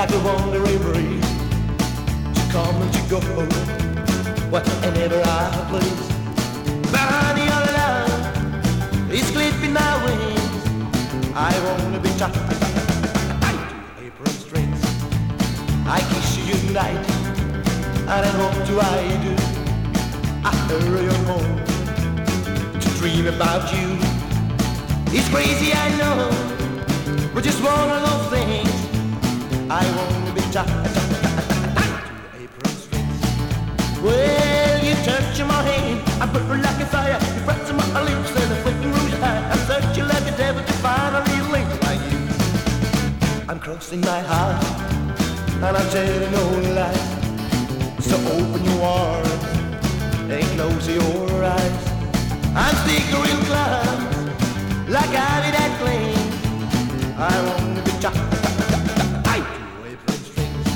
like a wandering breeze, to come and to go, whenever I please. Behind your love is clipping my wings. I wanna be tied to apron strings. I kiss you tonight, and then what do? I hurry on home to dream about you. It's crazy, I know, but just one of those things. I wanna be tied to apron strings. Well, you touch my hand, I burn like a fire. You press my lips and the flickering rouge high. I'm searching like a devil to find a little lady like you. I'm crossing my heart, and I'm telling no lies. So open your arms and close your eyes. I'm sticking real close, like I did that cling. I wanna be tied to apron strings.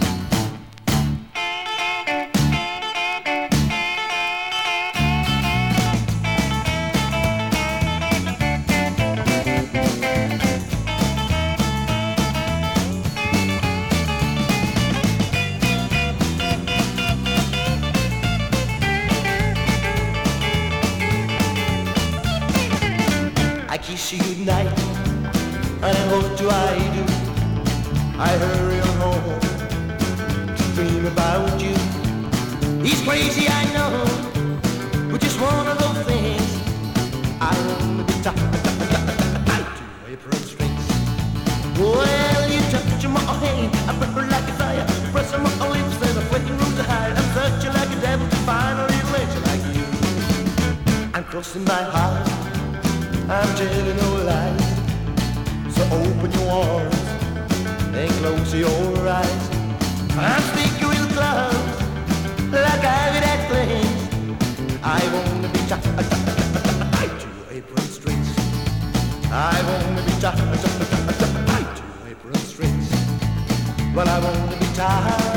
I kiss you goodnight, and then what do? I hurry on home to dream about you. It's crazy, I know, but just one of those things. I wanna be tied to apron strings. Well, you touch my hand, I burn like a fire. You press on my lips and the flaking room to hide. I'm searching like a devil to find a little lady like you. I'm crossing my heart, I'm telling no lies. So open your arms and close your eyes. I'm sticking real close, like I did that thing. I wanna be tied to apron strings. I wanna be tied to apron strings. Well, I wanna be tied